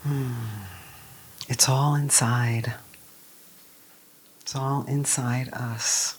It's all inside. It's all inside us.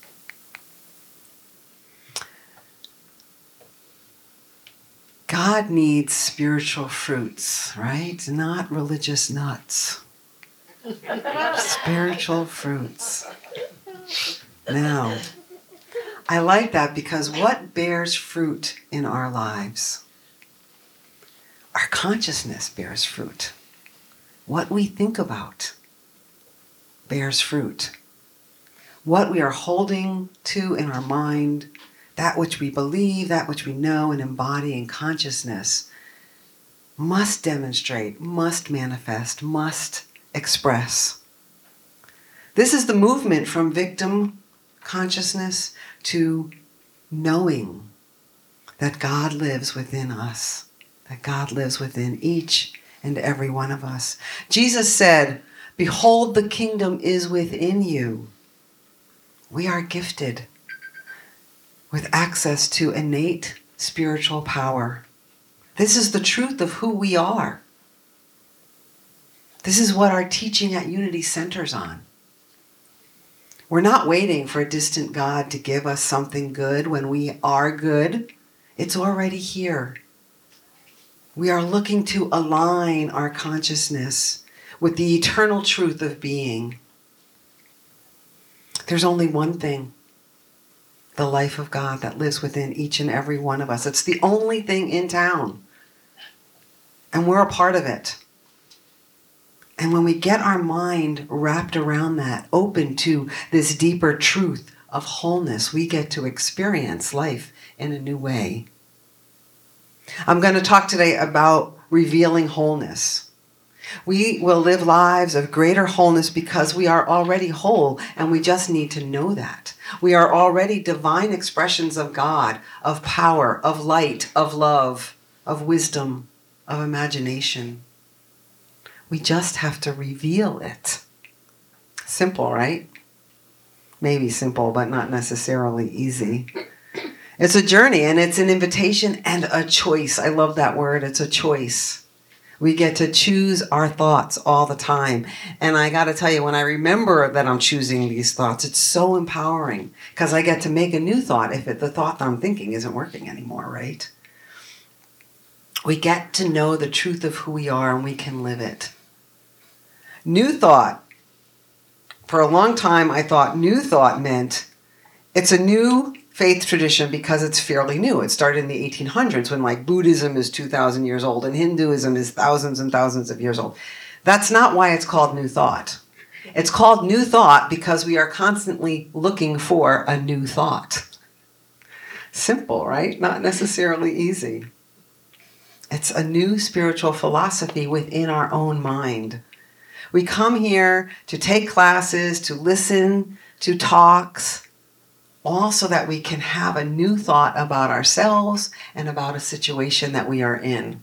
God needs spiritual fruits, right? Not religious nuts. Spiritual fruits. Now, I like that because what bears fruit in our lives? Our consciousness bears fruit. What we think about bears fruit. What we are holding to in our mind, that which we believe, that which we know and embody in consciousness, must demonstrate, must manifest, must express. This is the movement from victim consciousness to knowing that God lives within us, that God lives within each and every one of us. Jesus said, "Behold, the kingdom is within you." We are gifted with access to innate spiritual power. This is the truth of who we are. This is what our teaching at Unity centers on. We're not waiting for a distant God to give us something good when we are good. It's already here. We are looking to align our consciousness with the eternal truth of being. There's only one thing, the life of God that lives within each and every one of us. It's the only thing in town. And we're a part of it. And when we get our mind wrapped around that, open to this deeper truth of wholeness, we get to experience life in a new way. I'm going to talk today about revealing wholeness. We will live lives of greater wholeness because we are already whole, and we just need to know that. We are already divine expressions of God, of power, of light, of love, of wisdom, of imagination. We just have to reveal it. Simple, right? Maybe simple, but not necessarily easy. It's a journey, and it's an invitation and a choice. I love that word. It's a choice. We get to choose our thoughts all the time. And I got to tell you, when I remember that I'm choosing these thoughts, it's so empowering because I get to make a new thought if the thought that I'm thinking isn't working anymore, right? We get to know the truth of who we are and we can live it. New thought. For a long time, I thought new thought meant it's a new faith tradition because it's fairly new. It started in the 1800s when Buddhism is 2,000 years old and Hinduism is thousands and thousands of years old. That's not why it's called new thought. It's called new thought because we are constantly looking for a new thought. Simple, right? Not necessarily easy. It's a new spiritual philosophy within our own mind. We come here to take classes, to listen to talks, all so that we can have a new thought about ourselves and about a situation that we are in.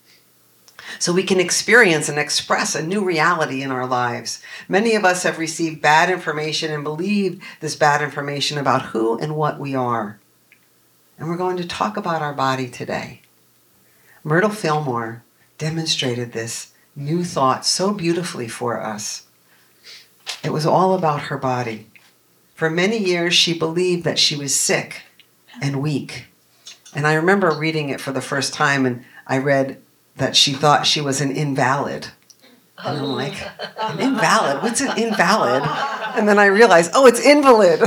So we can experience and express a new reality in our lives. Many of us have received bad information and believed this bad information about who and what we are. And we're going to talk about our body today. Myrtle Fillmore demonstrated this new thought so beautifully for us. It was all about her body. For many years, she believed that she was sick and weak. And I remember reading it for the first time, and I read that she thought she was an invalid. And I'm like, an invalid? What's an invalid? And then I realized, oh, it's invalid.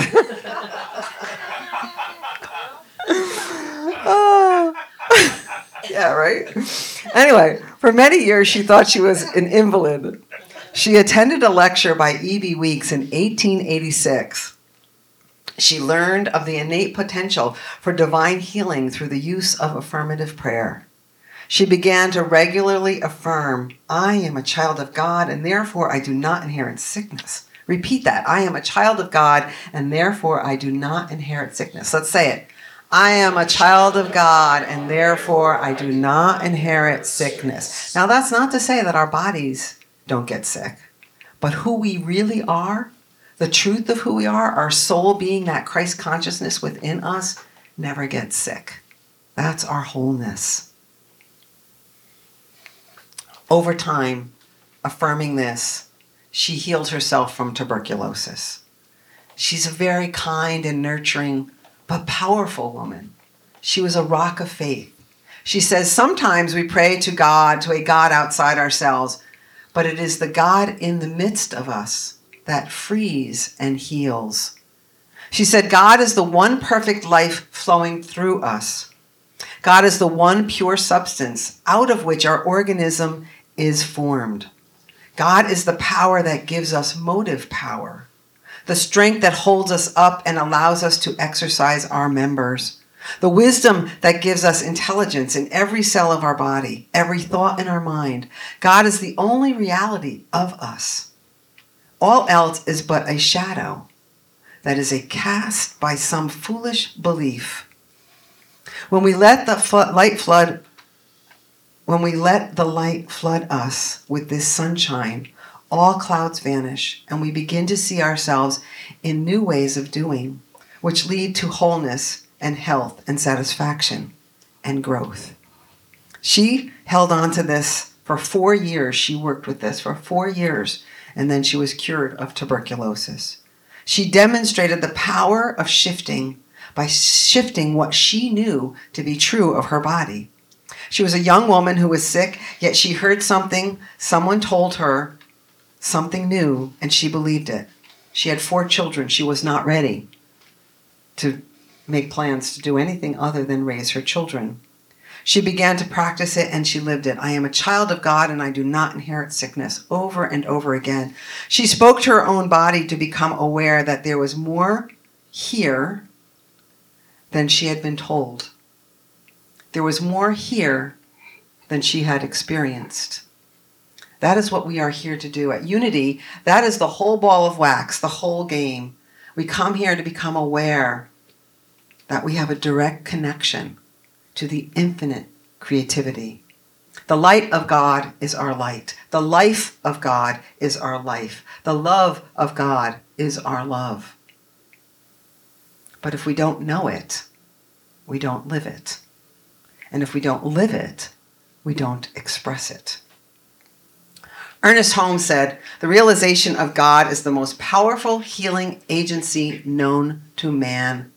Oh. Yeah, right? Anyway, for many years, she thought she was an invalid. She attended a lecture by E.B. Weeks in 1886. She learned of the innate potential for divine healing through the use of affirmative prayer. She began to regularly affirm, I am a child of God, and therefore I do not inherit sickness. Repeat that. I am a child of God, and therefore I do not inherit sickness. Let's say it. I am a child of God, and therefore I do not inherit sickness. Now, that's not to say that our bodies don't get sick, but who we really are, the truth of who we are, our soul being that Christ consciousness within us, never gets sick. That's our wholeness. Over time, affirming this, she healed herself from tuberculosis. She's a very kind and nurturing but powerful woman. She was a rock of faith. She says, sometimes we pray to God, to a God outside ourselves, but it is the God in the midst of us that frees and heals. She said, God is the one perfect life flowing through us. God is the one pure substance out of which our organism is formed. God is the power that gives us motive power, the strength that holds us up and allows us to exercise our members, the wisdom that gives us intelligence in every cell of our body, every thought in our mind. God is the only reality of us. All else is but a shadow that is a cast by some foolish belief. When we let the light flood us with this sunshine, all clouds vanish, and we begin to see ourselves in new ways of doing, which lead to wholeness and health and satisfaction and growth. She held on to this for 4 years. She worked with this for 4 years, and then she was cured of tuberculosis. She demonstrated the power of shifting by shifting what she knew to be true of her body. She was a young woman who was sick, yet she heard something, someone told her something new, and she believed it. She had 4 children. She was not ready to make plans to do anything other than raise her children. She began to practice it, and she lived it. I am a child of God, and I do not inherit sickness, over and over again. She spoke to her own body to become aware that there was more here than she had been told. There was more here than she had experienced. That is what we are here to do. At Unity, that is the whole ball of wax, the whole game. We come here to become aware that we have a direct connection to the infinite creativity. The light of God is our light. The life of God is our life. The love of God is our love. But if we don't know it, we don't live it. And if we don't live it, we don't express it. Ernest Holmes said, "The realization of God is the most powerful healing agency known to man."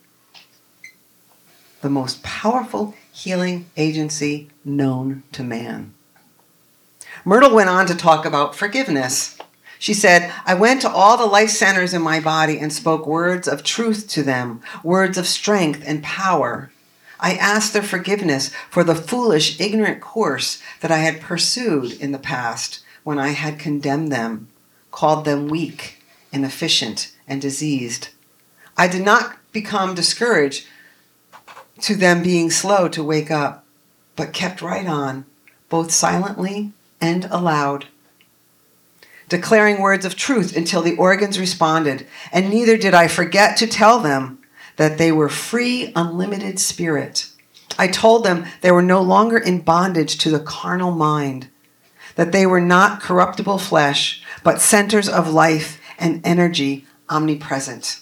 The most powerful healing agency known to man. Myrtle went on to talk about forgiveness. She said, "I went to all the life centers in my body and spoke words of truth to them, words of strength and power. I asked their forgiveness for the foolish, ignorant course that I had pursued in the past when I had condemned them, called them weak, inefficient, and diseased. I did not become discouraged to them being slow to wake up, but kept right on, both silently and aloud, declaring words of truth until the organs responded, and neither did I forget to tell them that they were free, unlimited spirit. I told them they were no longer in bondage to the carnal mind, that they were not corruptible flesh, but centers of life and energy omnipresent."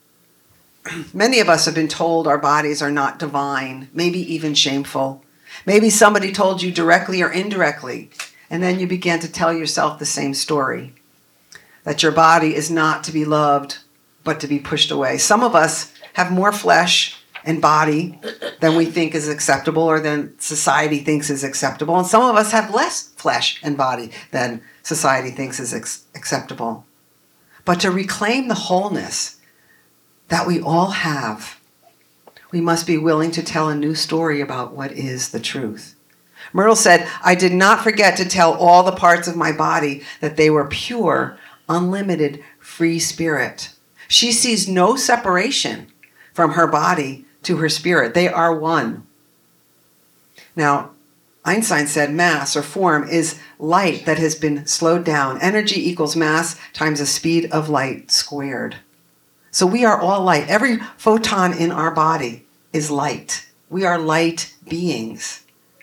Many of us have been told our bodies are not divine, maybe even shameful. Maybe somebody told you directly or indirectly, and then you began to tell yourself the same story, that your body is not to be loved, but to be pushed away. Some of us have more flesh and body than we think is acceptable or than society thinks is acceptable. And some of us have less flesh and body than society thinks is acceptable. But to reclaim the wholeness that we all have, we must be willing to tell a new story about what is the truth. Myrtle said, "I did not forget to tell all the parts of my body that they were pure, unlimited, free spirit." She sees no separation from her body to her spirit. They are one. Now, Einstein said mass or form is light that has been slowed down. Energy equals mass times the speed of light squared. So we are all light. Every photon in our body is light. We are light beings.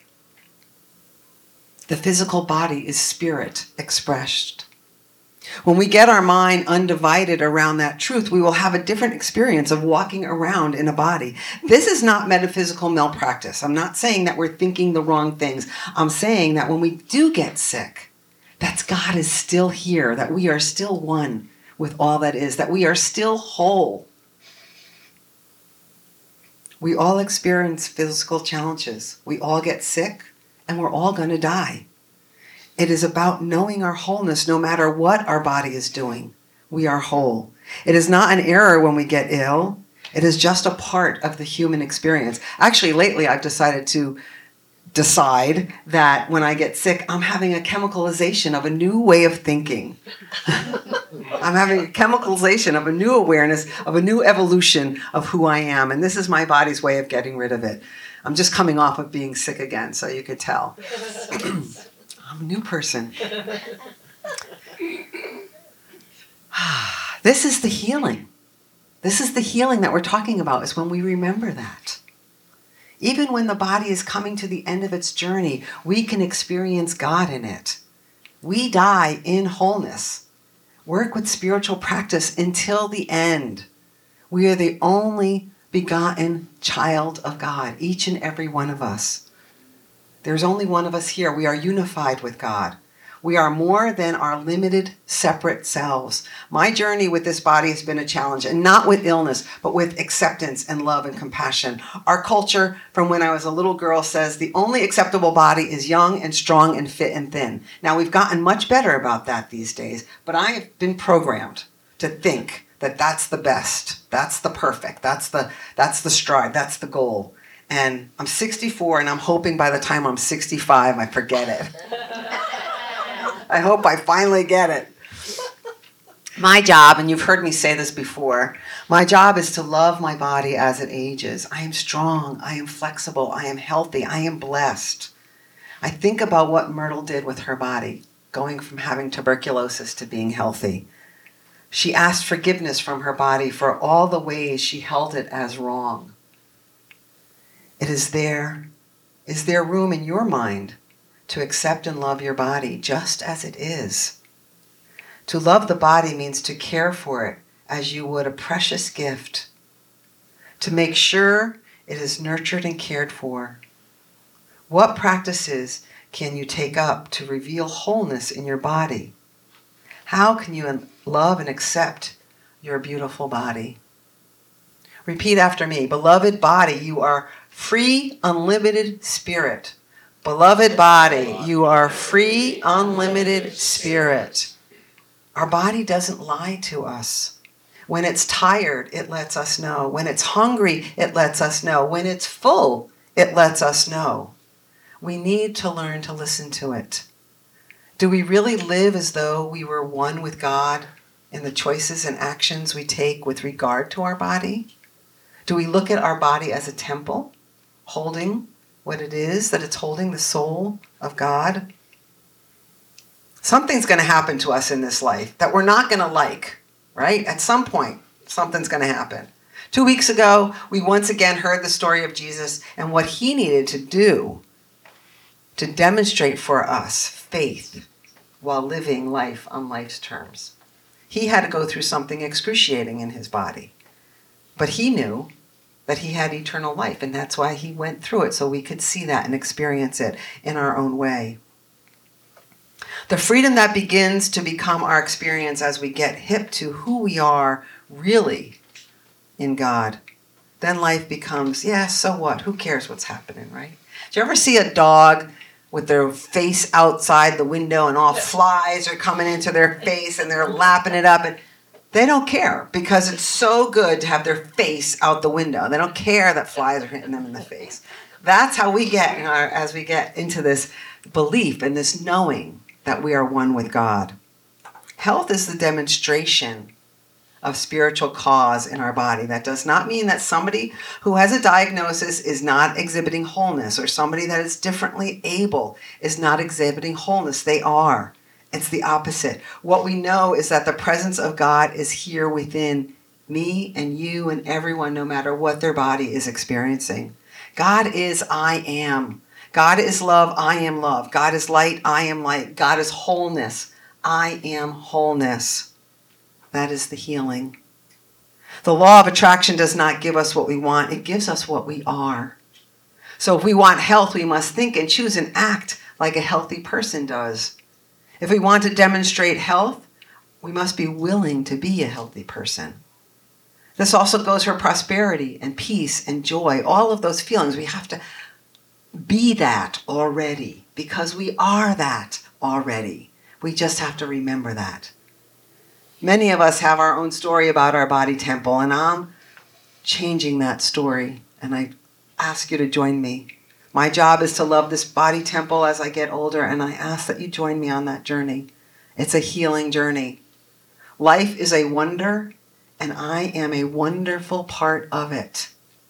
The physical body is spirit expressed. When we get our mind undivided around that truth, we will have a different experience of walking around in a body. This is not metaphysical malpractice. I'm not saying that we're thinking the wrong things. I'm saying that when we do get sick, that God is still here, that we are still one with all that is, that we are still whole. We all experience physical challenges. We all get sick, and we're all going to die. It is about knowing our wholeness no matter what our body is doing. We are whole. It is not an error when we get ill. It is just a part of the human experience. Actually, lately I've decided that when I get sick, I'm having a chemicalization of a new way of thinking. I'm having a chemicalization of a new awareness, of a new evolution of who I am. And this is my body's way of getting rid of it. I'm just coming off of being sick again, so you could tell. I'm a new person. This is the healing. This is the healing that we're talking about, is when we remember that. Even when the body is coming to the end of its journey, we can experience God in it. We die in wholeness. Work with spiritual practice until the end. We are the only begotten child of God, each and every one of us. There's only one of us here. We are unified with God. We are more than our limited, separate selves. My journey with this body has been a challenge, and not with illness, but with acceptance and love and compassion. Our culture, from when I was a little girl, says the only acceptable body is young and strong and fit and thin. Now, we've gotten much better about that these days, but I have been programmed to think that that's the best, that's the perfect, that's the stride, that's the goal. And I'm 64, and I'm hoping by the time I'm 65, I forget it. I hope I finally get it. My job, and you've heard me say this before, my job is to love my body as it ages. I am strong, I am flexible, I am healthy, I am blessed. I think about what Myrtle did with her body, going from having tuberculosis to being healthy. She asked forgiveness from her body for all the ways she held it as wrong. Is there room in your mind to accept and love your body just as it is? To love the body means to care for it as you would a precious gift, to make sure it is nurtured and cared for. What practices can you take up to reveal wholeness in your body? How can you love and accept your beautiful body? Repeat after me. Beloved body, you are free, unlimited spirit. Beloved body, you are free, unlimited spirit. Our body doesn't lie to us. When it's tired, it lets us know. When it's hungry, it lets us know. When it's full, it lets us know. We need to learn to listen to it. Do we really live as though we were one with God in the choices and actions we take with regard to our body? Do we look at our body as a temple, holding what it is, that it's holding the soul of God? Something's going to happen to us in this life that we're not going to like, right? At some point, something's going to happen. 2 weeks ago, we once again heard the story of Jesus and what he needed to do to demonstrate for us faith while living life on life's terms. He had to go through something excruciating in his body, but he knew that he had eternal life, and that's why he went through it, so we could see that and experience it in our own way. The freedom that begins to become our experience as we get hip to who we are really in God, then life becomes, yeah, so what? Who cares what's happening, right? Do you ever see a dog with their face outside the window and all flies are coming into their face and they're lapping it up, and they don't care because it's so good to have their face out the window. They don't care that flies are hitting them in the face. That's how we get as we get into this belief and this knowing that we are one with God. Health is the demonstration of spiritual cause in our body. That does not mean that somebody who has a diagnosis is not exhibiting wholeness, or somebody that is differently able is not exhibiting wholeness. They are. It's the opposite. What we know is that the presence of God is here within me and you and everyone, no matter what their body is experiencing. God is I am. God is love, I am love. God is light, I am light. God is wholeness, I am wholeness. That is the healing. The law of attraction does not give us what we want. It gives us what we are. So if we want health, we must think and choose and act like a healthy person does. If we want to demonstrate health, we must be willing to be a healthy person. This also goes for prosperity and peace and joy, all of those feelings. We have to be that already because we are that already. We just have to remember that. Many of us have our own story about our body temple, and I'm changing that story, and I ask you to join me. My job is to love this body temple as I get older, and I ask that you join me on that journey. It's a healing journey. Life is a wonder, and I am a wonderful part of it.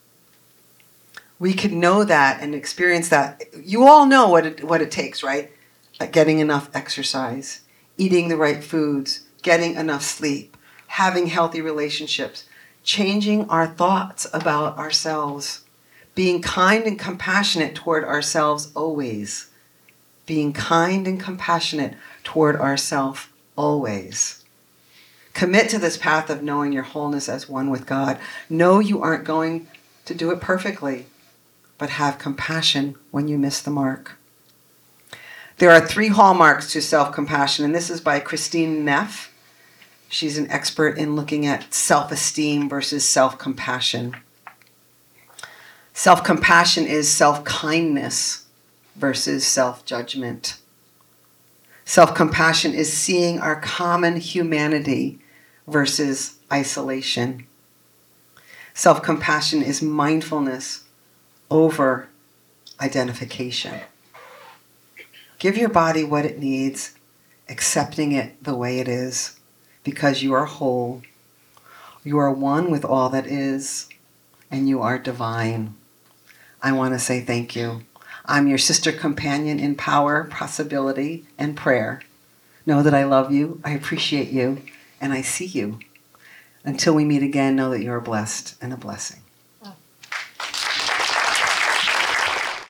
We can know that and experience that. You all know what it takes, right? Like getting enough exercise, eating the right foods, getting enough sleep, having healthy relationships, changing our thoughts about ourselves, being kind and compassionate toward ourselves always. Being kind and compassionate toward ourselves always. Commit to this path of knowing your wholeness as one with God. Know you aren't going to do it perfectly, but have compassion when you miss the mark. There are 3 hallmarks to self-compassion, and this is by Christine Neff. She's an expert in looking at self-esteem versus self-compassion. Self-compassion is self-kindness versus self-judgment. Self-compassion is seeing our common humanity versus isolation. Self-compassion is mindfulness over identification. Give your body what it needs, accepting it the way it is, because you are whole. You are one with all that is, and you are divine. I want to say thank you. I'm your sister companion in power, possibility, and prayer. Know that I love you, I appreciate you, and I see you. Until we meet again, know that you are blessed and a blessing.